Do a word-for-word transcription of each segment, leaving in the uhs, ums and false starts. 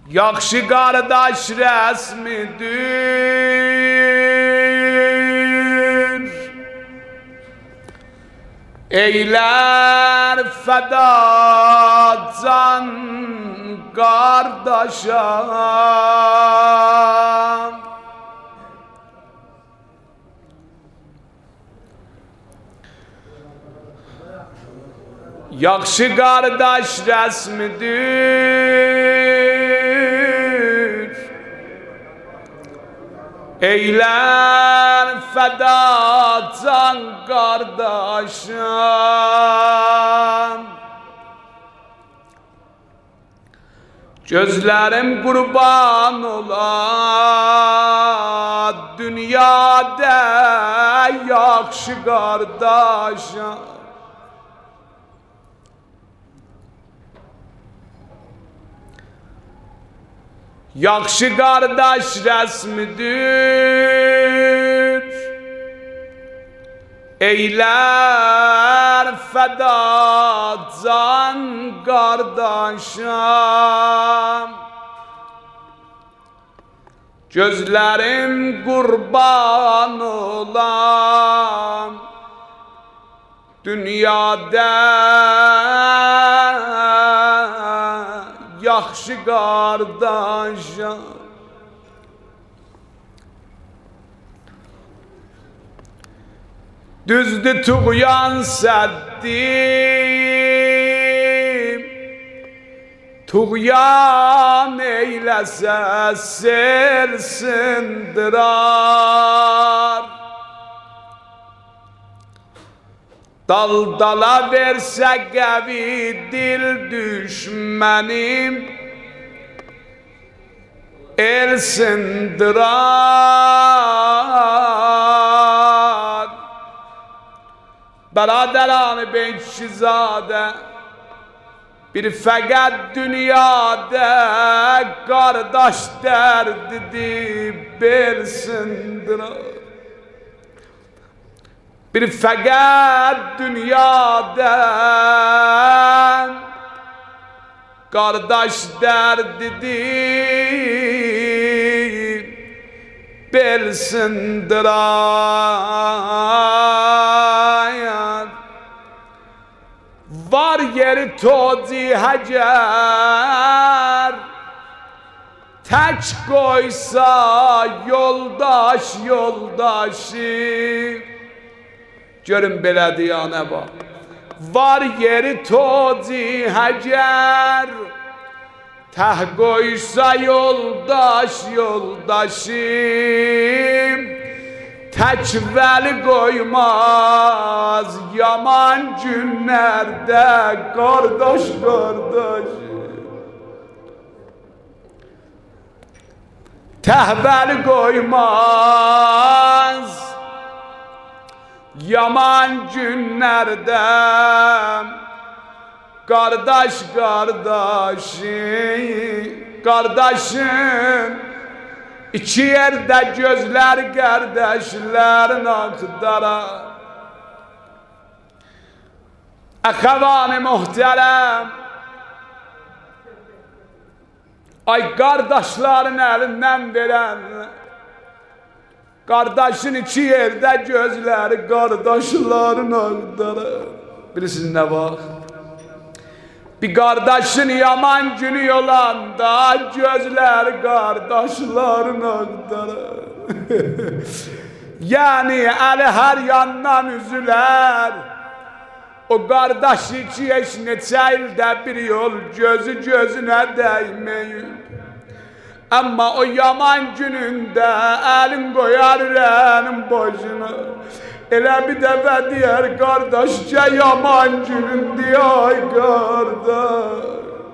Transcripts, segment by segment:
Yakşı kardeş resmidir, eyler feda can kardeşa. Yakşı kardeş resmidir, eyler feda can kardeşim. Gözlerim kurban ola dünyada yakşı kardeşim. Yakşı kardeş resmidir, eyler feda can kardeşim. Gözlerim kurban olan dünyada yakşı kardeşim. Düzdü tuğyan seddim, tuğyan eylese sel sindirar. Dal dala verse gavi dil düşmenim el sindirar. Beraderan Beyşizade bir fakat dünyada kardeş derdi bel sindirar. Bir fakat dünyada kardeş derdi bel sindirar. Var yeri tozi hacer, tek koysa yoldaş yoldaşı. Görün belə diyana bak. Var yeri tozi hacer, teh koysa yoldaş yoldaşı. Tek veli koymaz yaman günlerde kardeş kardeş. Teh veli koymaz yaman günlerde kardeş kardeşi. Kardeşim İki yerde gözler kardeşlerin akdara. Ahavan-ı muhterem, ay kardeşlerin elinden veren, kardeşin iki yerde gözleri kardeşlerin akdara. Bilirsiniz ne bak? Bir kardeşin yaman günü yolanda gözler kardeşlerin aktarır. Yani eli her yandan üzüler. O kardeş iki eş neçə ildə bir yol gözü gözüne değmeyin. Ama o yaman gününde elin koyar elin boşuna. Elə bir dəfə deyər qardaşca yaman günün deyay qardaş.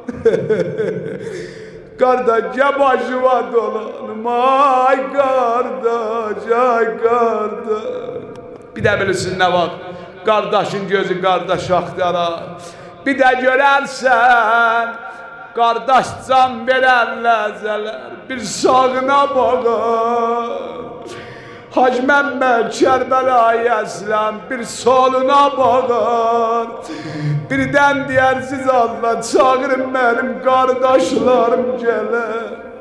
Qardaşca başıma dolanım ay qardaş ay qardaş. Bir də bilirsin nə var? Qardaşın gözü qardaş axtarar. Bir də görərsən qardaş can verər ləzələr bir sağına baxar. Hacı Məmməd Kərbəlayı Əslam bir soluna bakar, birden diyersiz Allah çağırın benim kardeşlerim gele.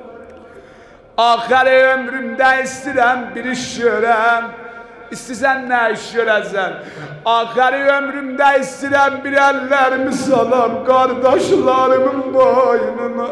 Ahire ömrümde istirem bir iş görem, İstisen ne iş göresen. Ahire ömrümde istirem bir ellerimi salam kardeşlerimin boynuna.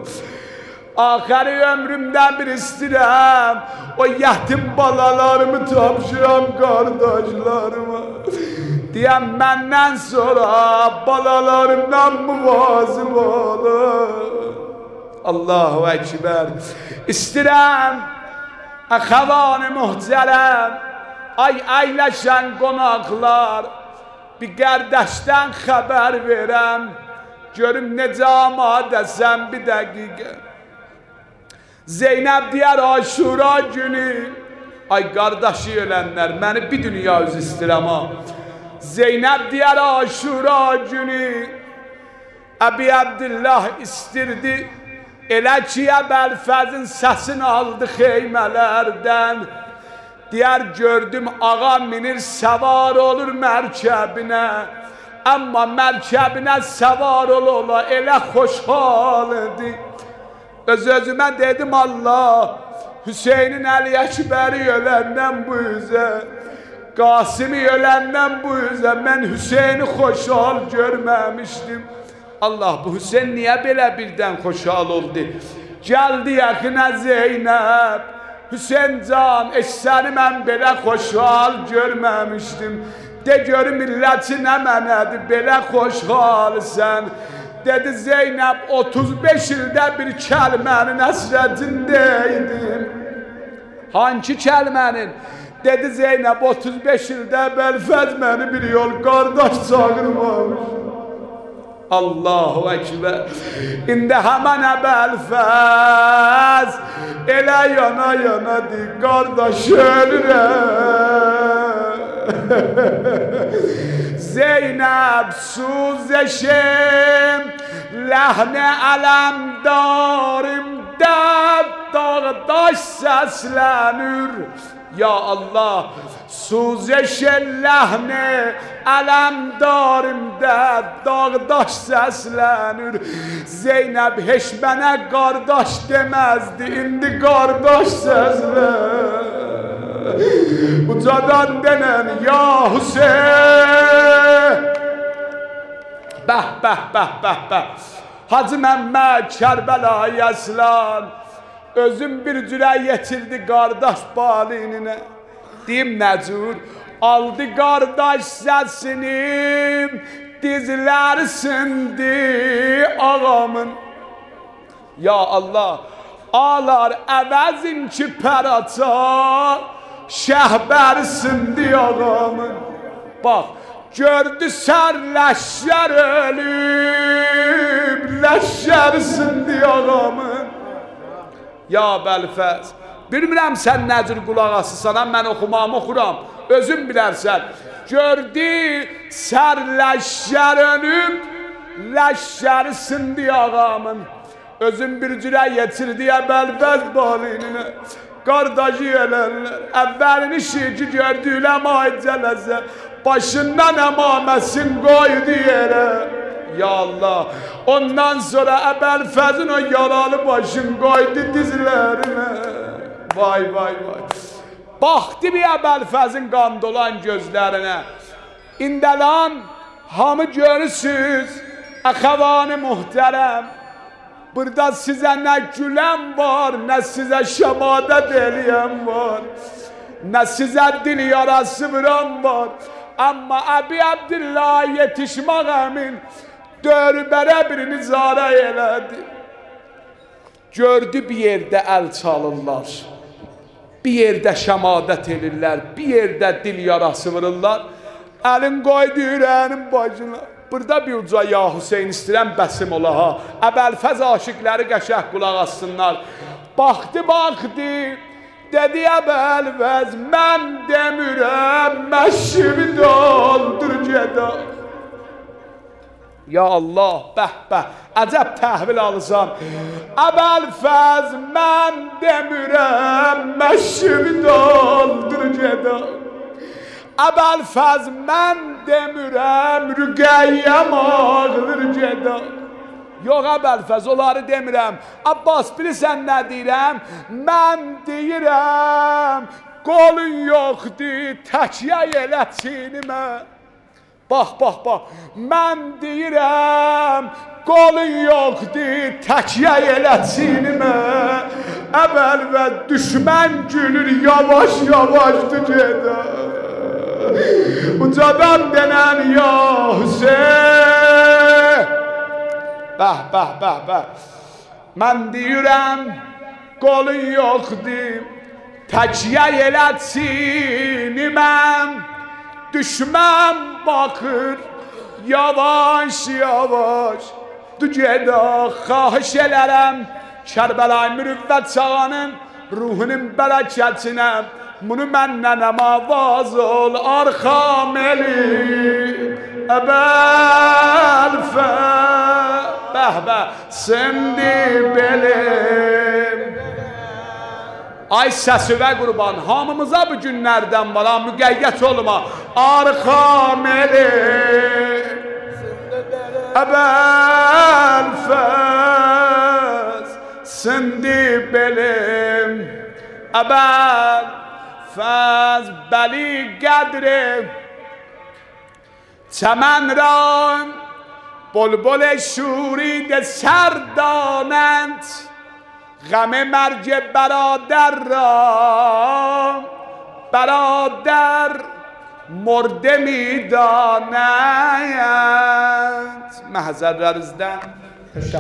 Ahire ömrümde bir istirem o yetim balalarımı tapşıram kardeşlerime. Diyem benden sonra balalarımdan muvazım olur. Allahu Ekber. İstirem ahavan-ı muhterem, ay aylaşan konaklar, bir kardeşten haber verem, görüm necə amadəsən bir dəqiqə. Zeynep diğer Aşura günü, ay kardeşi ölenler beni bir dünya öz istirem ha. Zeynep diğer Aşura günü, Əbi Abdillah istirdi, elə ki Əbəlfəzin səsini aldı xeymələrdən. Diğer gördüm ağa minir səvar olur mərkəbinə, amma mərkəbinə səvar ola elə xoşhal idi. Öz özüme dedim Allah, Hüseyin'in Ali Ekber'i ölenden bu yüze, Kasım'ı ölenden bu yüze ben Hüseyin'i xoşhal görmemiştim. Allah bu Hüseyin niye böyle birden xoşhal oldu? Geldi yakına Zeynep, Hüseyin can eşsəni mən belə xoşhal görmemiştim. De gör milletin əmənədir belə xoşhal sen. Dedi Zeynep otuz beş ildə bir kəlmənin əsrətindəydim. Hangi kəlmənin? Dedi Zeynep otuz beş ildə Əbəlfəz məni bir yol qardaş çağırmamış. Allahu Ekber. İndi həmən Əbəlfəz elə yana yana di qardaş ölürəm. Zeynep suzeşim lehne alemdarım deb dağdaş seslenir. Ya Allah suzeşim lehne alemdarım deb dağdaş seslenir. Zeynep hiç bana kardeş demezdi, indi kardeş seslenir. Ucadan denen ya Hüseyin. Bəh bəh bəh bəh bəh. Hacı Məmməd Kərbəlayı Əslan özüm bir cürə yetirdi qardaş balinine. Deyim nəcür? Aldı qardaş səsini, dizləri sindi ağamın. Ya Allah, ağlar əvəzin ki pəraça, şəhbər sindi ağamın. Bak, gördü sər ləşşər ölüb, ləşşər sindi ağamın. Ya Bəlfəz, bilmirəm sən nəcür qulaq asısan, mən oxumamı oxuram, özüm bilərsən. Gördü sər ləşşər ölüb, ləşşər sindi ağamın. Özüm bir cürə yetirdi Bəlfəz balinine. Qardaşı ölənlər, əvvəlini şirki gördüylə maicələsə, başından əmaməsin qoydu yerə. Ya Allah, ondan sonra Əbəlfəzin o yaralı başın qoydu dizlərinə. Vay vay vay. Baxdı bir Əbəlfəzin qan dolan gözlərinə. İndəlan hamı görürsüz, əxəvanı muhtərəm. Burada size ne gülen var, ne size şemadet eləyən var, ne size dil yarası vuran var. Ama Əbi Abdillah yetişmək əmin dörbərə bir nizara elədi. Gördü bir yerdə əl çalırlar, bir yerdə şemadet elirlər, bir yerdə dil yarası vururlar. Əlin qoydu ürəyinin başına. Burada bir uca ya Hüseyin istirəm bəsim ola ha. Əbəlfəz aşıqları qəşəh qulaq assınlar. Baxdı baxdı, dedi Əbəlfəz mən demirəm məşribi doldur geda. Ya Allah, bəh bəh, əcəb təhvil alırsan. Əbəlfəz mən demirəm, məşib doldur geda. Əbəlfəz mən demirəm, rüqəyyəm ağılır geda. Yox Əbəlfəz, onları demirəm. Abbas, bilirsən nə deyirəm? Mən deyirəm, qolun yoxdur, təkyə elə çiynimə. Bax, bax, bax, mən deyirəm, qolun yoxdur, təkyə elə çiynimə. Əbəl və düşmən gülür, yavaş yavaşdır gedə. Ucadan denən ya Hüseyin. Bəh, bəh, bəh, bəh. Mən deyirəm, qolun yoxdur, təkyə elə çiynimə. Düşmən bakır yavaş yavaş dügədə xahiş elərəm Kərbəlayı Mürüvvət Çağanın ruhunun bərəkətinə bunu məndən əmavaz ol arxam eli Əbəlfə bəh bəh sindi belim. Ay səsüvə qurban, hamımıza bu günlərdən var, ha, müqəyyət olma. Arxam eli Əbəlfəz sindi belim Əbəlfəz bəli qədri çəmən را بلبل شوریده سر دانند غم مرگ برادر را برادر مرده میدانند. محضر رزدن